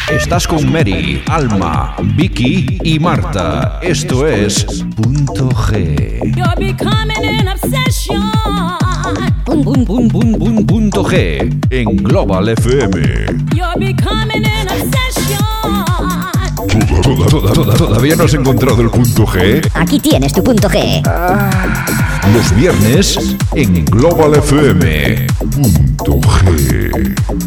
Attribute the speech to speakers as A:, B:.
A: Estás con Mary, Alma, Vicky y Marta. Esto es Punto G. Punto G en Global FM. ¿Todavía no has encontrado el punto G?
B: Aquí tienes tu punto G.
A: Los viernes en Global FM. Punto G.